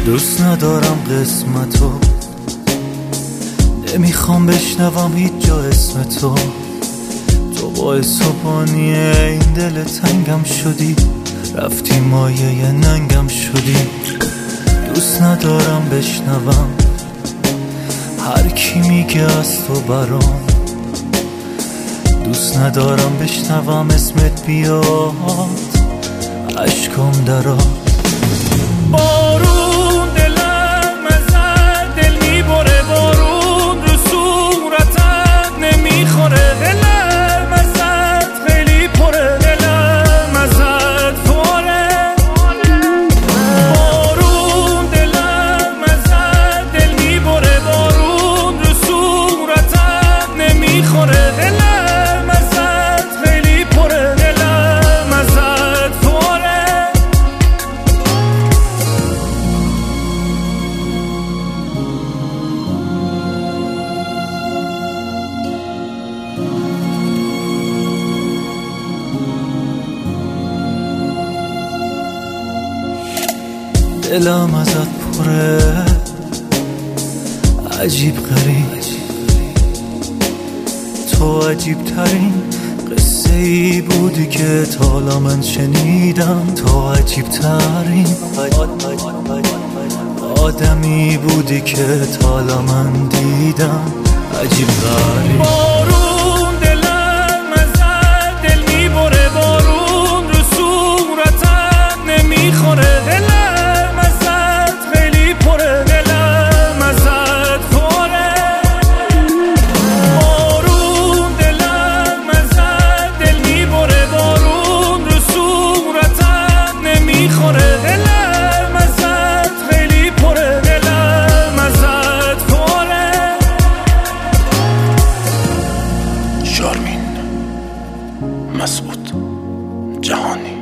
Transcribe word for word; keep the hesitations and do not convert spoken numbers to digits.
دوست ندارم قسمتو، نمیخوام بشنوم هیچ جا اسم تو. تو باعث و بانی این دل تنگم شدی، رفتی مایه ننگم شدی. دوست ندارم بشنوم هر کی میگه از تو برام، دوست ندارم بشنوم اسمت بیاد عشقم درآ. بارون دلم ازت دل میبره، بارون رو صورتت نمیخوره. دلم ازت خیلی پره، دلم ازت فاره. بارون دلم ازت دل میبره، بارون رو صورتت نمیخوره. دلم ازت خیلی پره، دلم ازت فاره. دلم ازت پره، عجیب غریب. تو عجیب ترین قصه ای بودی که تا حالا من شنیدم. تو عجیب ترین آدمی بودی که تا حالا من دیدم. عجیب غریب. بارون دلم ازت دل میبره، بارون رو صورتت نمیخوره. دلم ازت خیلی پره، دلم ازت فاره. بارون دلم ازت دل میبره، بارون رو صورتت نمیخوره. دلم ازت خیلی پره، دلم ازت فاره. شارمین مسعود جهانی.